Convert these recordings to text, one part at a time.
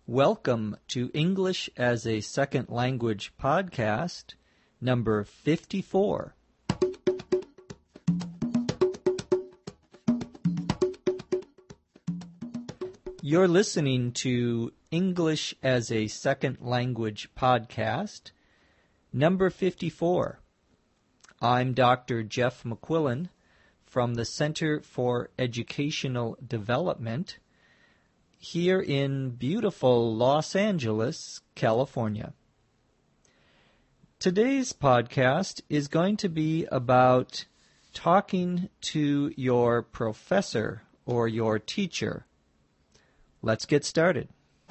Welcome to English as a Second Language podcast, number 54. You're listening to English as a Second Language podcast, number 54. I'm Dr. Jeff McQuillan from the Center for Educational Development here in beautiful Los Angeles, California. Today's podcast is going to be about talking to your professor or your teacher. Let's get started.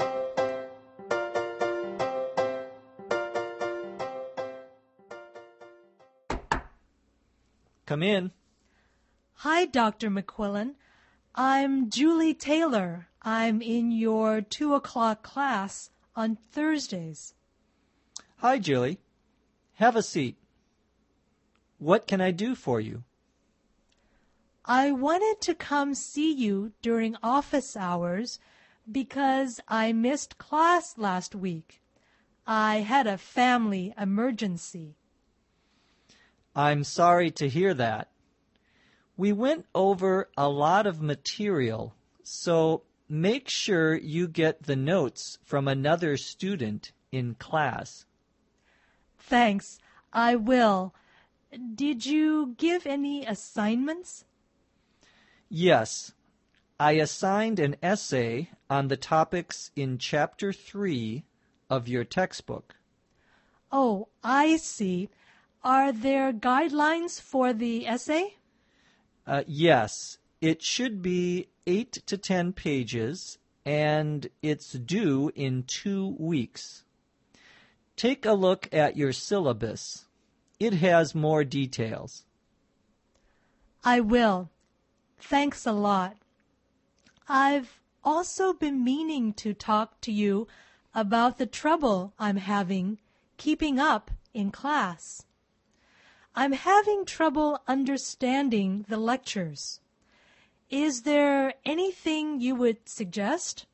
Come in. Hi, Dr. McQuillan. I'm Julie Taylor. I'm in your 2 o'clock class on Thursdays. Hi, Julie. Have a seat. What can I do for you? I wanted to come see you during office hours because I missed class last week. I had a family emergency. I'm sorry to hear that. We went over a lot of material, so make sure you get the notes from another student in class. Thanks, I will. Did you give any assignments? Yes, I assigned an essay on the topics in Chapter 3 of your textbook. Oh, I see. Are there guidelines for the essay? Yes, it should be 8 to 10 pages, and it's due in 2 weeks. Take a look at your syllabus. It has more details. I will. Thanks a lot. I've also been meaning to talk to you about the trouble I'm having keeping up in class. I'm having trouble understanding the lectures. Is there anything you would suggest?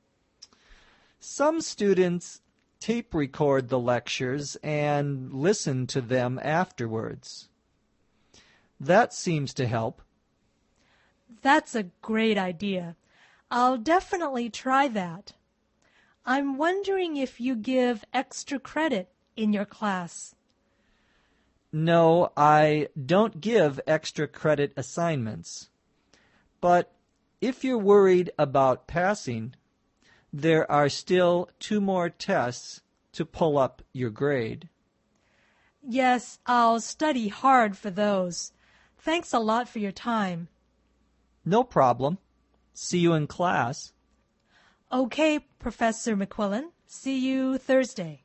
Some students tape record the lectures and listen to them afterwards. That seems to help. That's a great idea. I'll definitely try that. I'm wondering if you give extra credit in your class. No, I don't give extra credit assignments. But if you're worried about passing, there are still 2 more tests to pull up your grade. Yes, I'll study hard for those. Thanks a lot for your time. No problem. See you in class. Okay, Professor McQuillan. See you Thursday.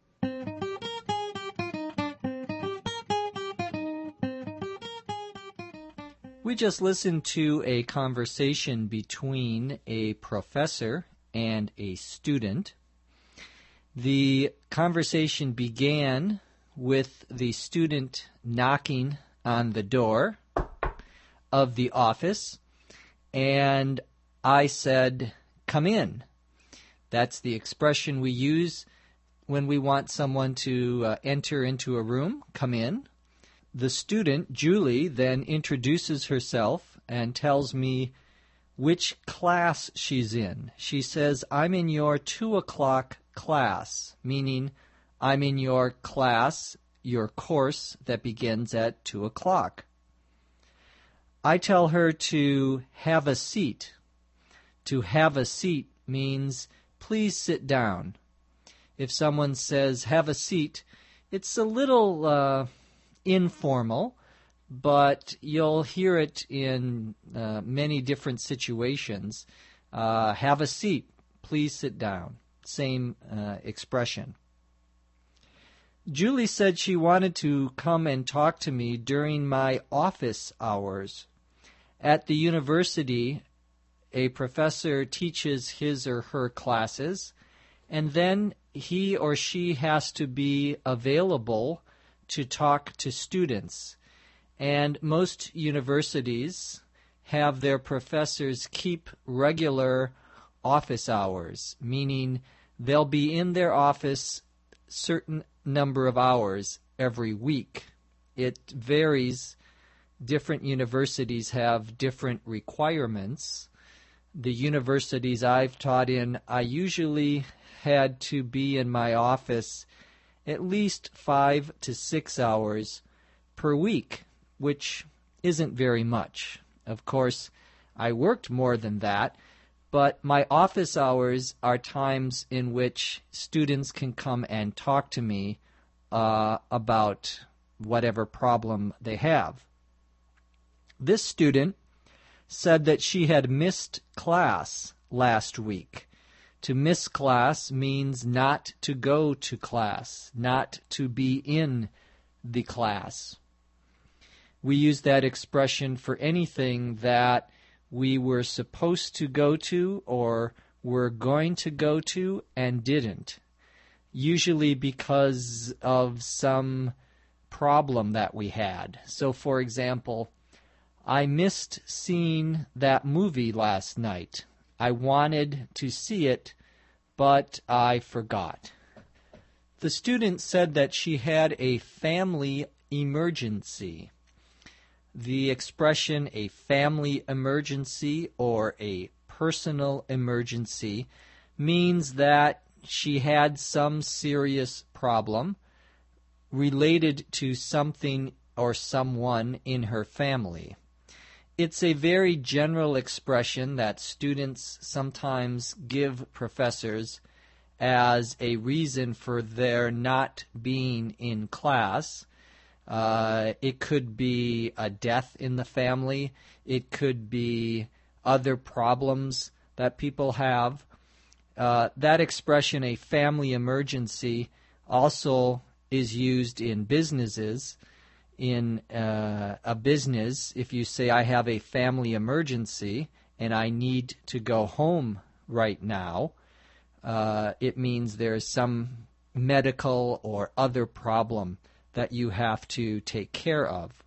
We just listened to a conversation between a professor and a student. The conversation began with the student knocking on the door of the office, and I said, "Come in." That's the expression we use when we want someone to enter into a room, come in. The student, Julie, then introduces herself and tells me which class she's in. She says, "I'm in your 2 o'clock class," meaning I'm in your class, your course that begins at 2 o'clock. I tell her to have a seat. To have a seat means please sit down. If someone says have a seat, it's a little informal, but you'll hear it in many different situations. Have a seat. Please sit down. Same expression. Julie said she wanted to come and talk to me during my office hours. At the university, a professor teaches his or her classes, and then he or she has to be available to talk to students. And most universities have their professors keep regular office hours, meaning they'll be in their office certain number of hours every week. It varies. Different universities have different requirements. The universities I've taught in, I usually had to be in my office at least 5 to 6 hours per week, which isn't very much. Of course, I worked more than that, but my office hours are times in which students can come and talk to me about whatever problem they have. This student said that she had missed class last week. To miss class means not to go to class, not to be in the class. We use that expression for anything that we were supposed to go to or were going to go to and didn't, usually because of some problem that we had. So, for example, I missed seeing that movie last night. I wanted to see it, but I forgot. The student said that she had a family emergency. The expression a family emergency or a personal emergency means that she had some serious problem related to something or someone in her family. It's a very general expression that students sometimes give professors as a reason for their not being in class. It could be a death in the family. It could be other problems that people have. That expression, a family emergency, also is used in businesses. In a business, if you say, I have a family emergency and I need to go home right now, it means there's some medical or other problem that you have to take care of.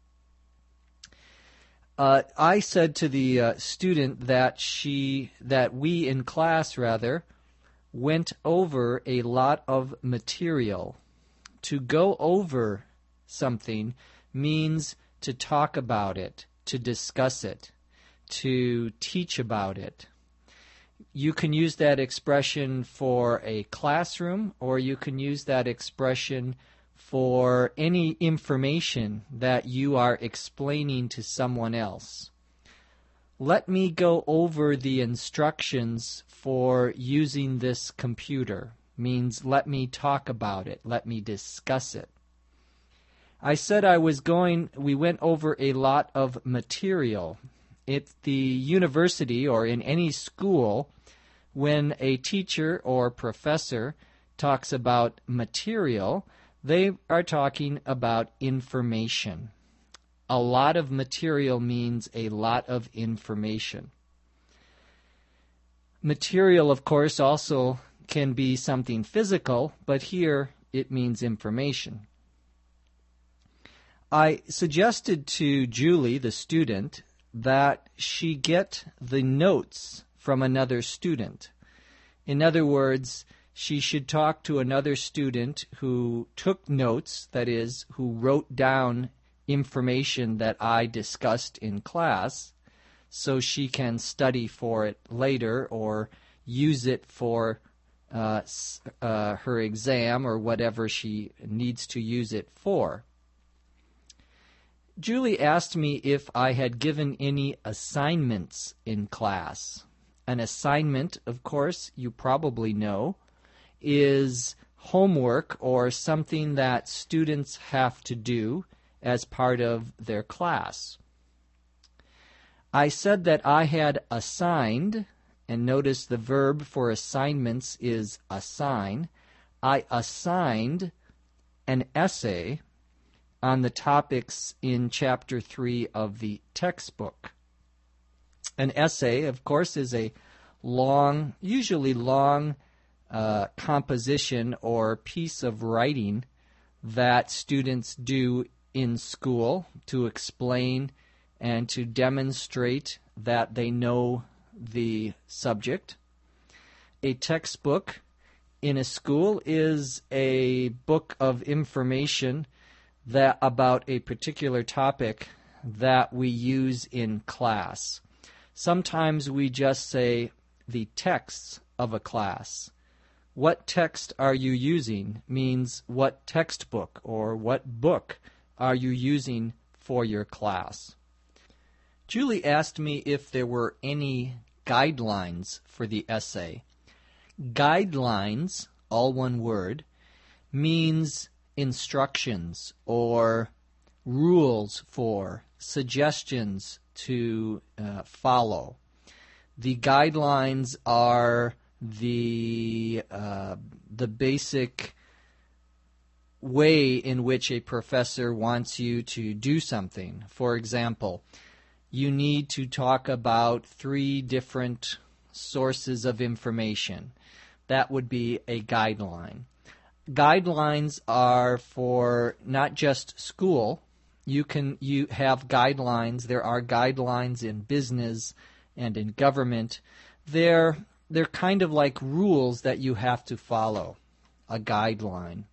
I said to the student that we in class went over a lot of material. To go over something means to talk about it, to discuss it, to teach about it. You can use that expression for a classroom, or you can use that expression for any information that you are explaining to someone else. Let me go over the instructions for using this computer. Means let me talk about it, let me discuss it. I said we went over a lot of material. At the university or in any school, when a teacher or professor talks about material, they are talking about information. A lot of material means a lot of information. Material, of course, also can be something physical, but here it means information. I suggested to Julie, the student, that she get the notes from another student. In other words, she should talk to another student who took notes, that is, who wrote down information that I discussed in class, so she can study for it later or use it for her exam or whatever she needs to use it for. Julie asked me if I had given any assignments in class. An assignment, of course, you probably know, is homework or something that students have to do as part of their class. I said that I had assigned, and notice the verb for assignments is assign. I assigned an essay on the topics in Chapter 3 of the textbook. An essay, of course, is a usually long composition or piece of writing that students do in school to explain and to demonstrate that they know the subject. A textbook in a school is a book of information that about a particular topic that we use in class. Sometimes we just say the texts of a class. What text are you using means what textbook or what book are you using for your class. Julie asked me if there were any guidelines for the essay. Guidelines, all one word, means instructions or rules for, suggestions to follow. The guidelines are the basic way in which a professor wants you to do something. For example, you need to talk about 3 different sources of information. That would be a guideline. Guidelines are for not just school. You have guidelines. There are guidelines in business and in government. They're kind of like rules that you have to follow, a guideline.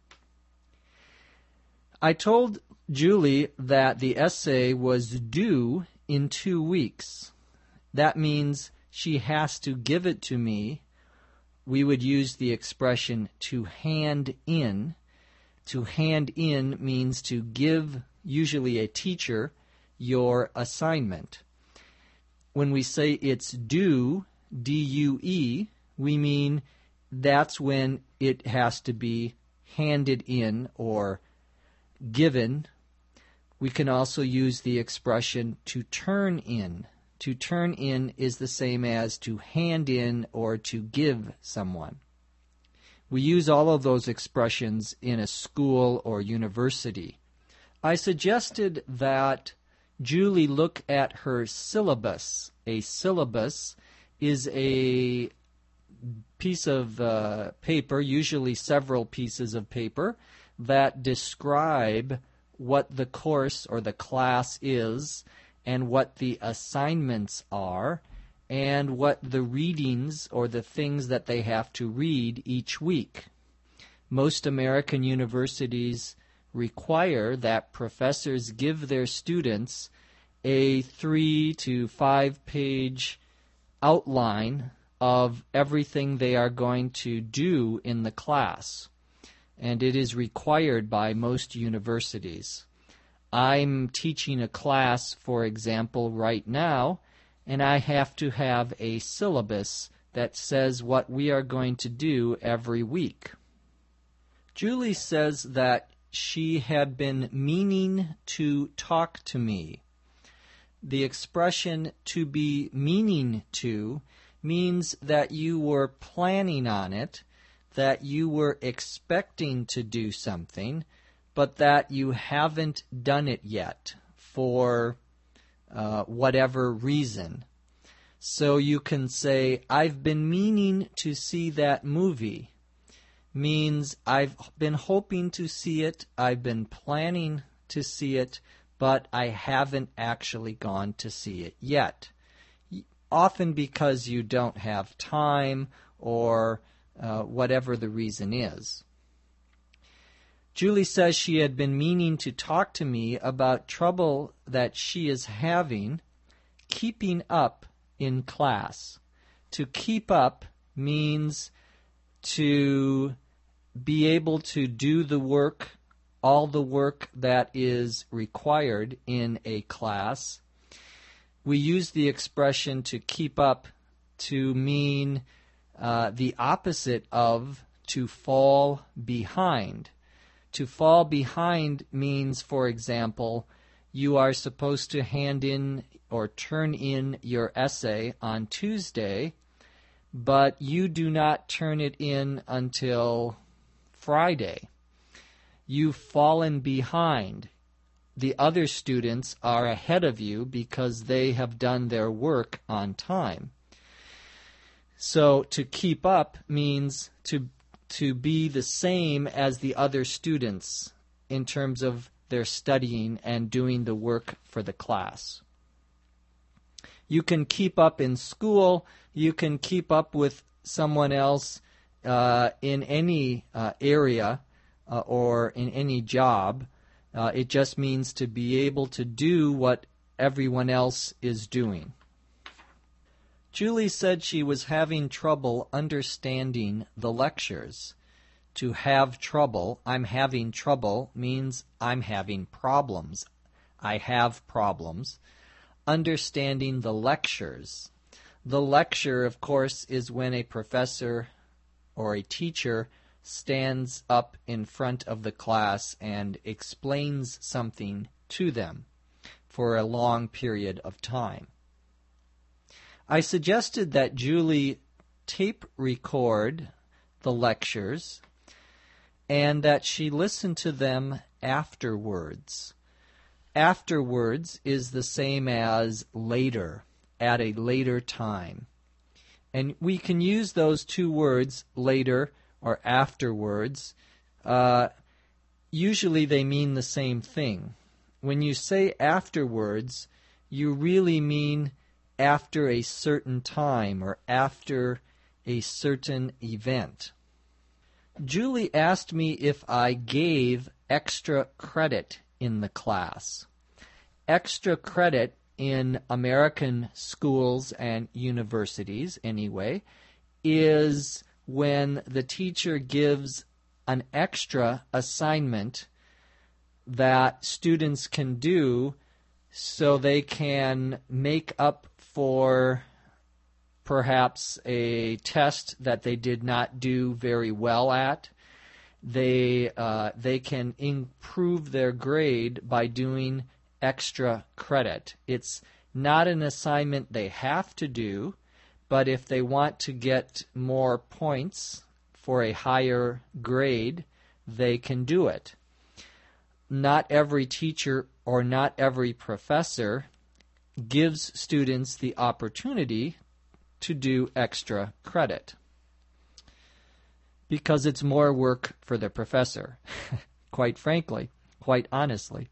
I told Julie that the essay was due in 2 weeks. That means she has to give it to me. We would use the expression to hand in. To hand in means to give, usually a teacher, your assignment. When we say it's due, D-U-E, we mean that's when it has to be handed in or given. We can also use the expression to turn in. To turn in is the same as to hand in or to give someone. We use all of those expressions in a school or university. I suggested that Julie look at her syllabus. A syllabus is a piece of paper, usually several pieces of paper, that describe what the course or the class is and what the assignments are and what the readings or the things that they have to read each week. Most American universities require that professors give their students a 3 to 5 page outline of everything they are going to do in the class. And it is required by most universities. I'm teaching a class, for example, right now, and I have to have a syllabus that says what we are going to do every week. Julie says that she had been meaning to talk to me. The expression to be meaning to means that you were planning on it, that you were expecting to do something, but that you haven't done it yet for whatever reason. So you can say, I've been meaning to see that movie. Means I've been hoping to see it, I've been planning to see it, but I haven't actually gone to see it yet. Often because you don't have time or whatever the reason is. Julie says she had been meaning to talk to me about trouble that she is having keeping up in class. To keep up means to be able to do the work, all the work that is required in a class. We use the expression to keep up to mean the opposite of to fall behind. To fall behind means, for example, you are supposed to hand in or turn in your essay on Tuesday, but you do not turn it in until Friday. You've fallen behind. The other students are ahead of you because they have done their work on time. So to keep up means to be the same as the other students in terms of their studying and doing the work for the class. You can keep up in school. You can keep up with someone else in any area or in any job. It just means to be able to do what everyone else is doing. Julie said she was having trouble understanding the lectures. To have trouble, I'm having trouble, means I'm having problems. I have problems. Understanding the lectures. The lecture, of course, is when a professor or a teacher stands up in front of the class and explains something to them for a long period of time. I suggested that Julie tape record the lectures and that she listen to them afterwards. Afterwards is the same as later, at a later time. And we can use those two words, later or afterwards. Usually they mean the same thing. When you say afterwards, you really mean after a certain time or after a certain event. Julie asked me if I gave extra credit in the class. Extra credit in American schools and universities, anyway, is when the teacher gives an extra assignment that students can do so they can make up for perhaps a test that they did not do very well at. They can improve their grade by doing extra credit. It's not an assignment they have to do, but if they want to get more points for a higher grade, they can do it. Not every teacher or not every professor gives students the opportunity to do extra credit because it's more work for the professor, quite frankly, quite honestly.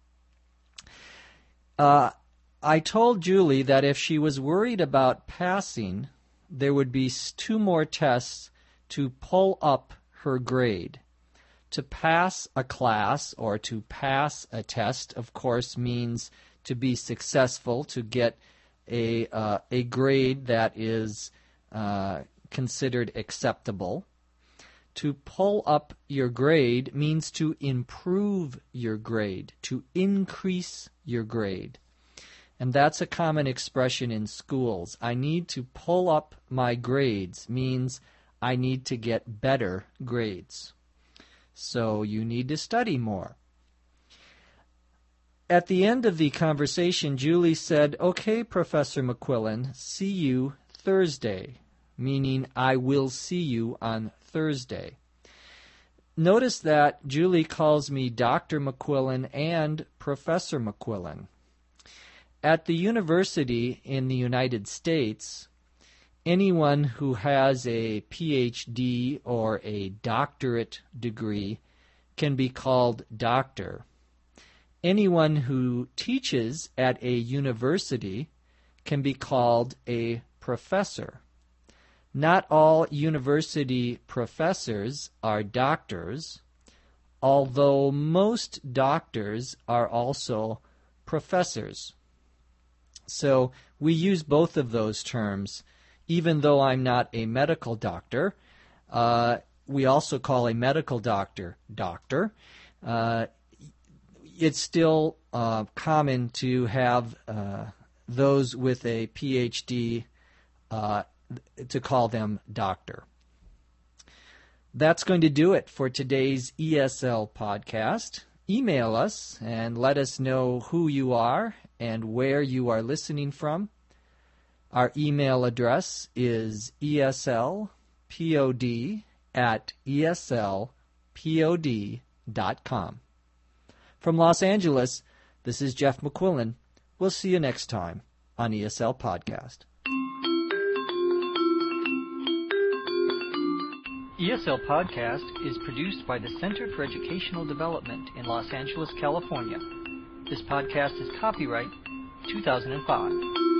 I told Julie that if she was worried about passing, there would be 2 more tests to pull up her grade. To pass a class or to pass a test, of course, means to be successful, to get a grade that is considered acceptable. To pull up your grade means to improve your grade, to increase your grade. And that's a common expression in schools. I need to pull up my grades means I need to get better grades. So you need to study more. At the end of the conversation, Julie said, "Okay, Professor McQuillan, see you Thursday," meaning I will see you on Thursday. Notice that Julie calls me Dr. McQuillan and Professor McQuillan. At the university in the United States, anyone who has a PhD or a doctorate degree can be called doctor. Anyone who teaches at a university can be called a professor. Not all university professors are doctors, although most doctors are also professors. So we use both of those terms. Even though I'm not a medical doctor, we also call a medical doctor doctor. It's still common to have those with a PhD to call them doctor. That's going to do it for today's ESL podcast. Email us and let us know who you are and where you are listening from. Our email address is eslpod@eslpod.com. From Los Angeles, this is Jeff McQuillan. We'll see you next time on ESL Podcast. ESL Podcast is produced by the Center for Educational Development in Los Angeles, California. This podcast is copyright 2005.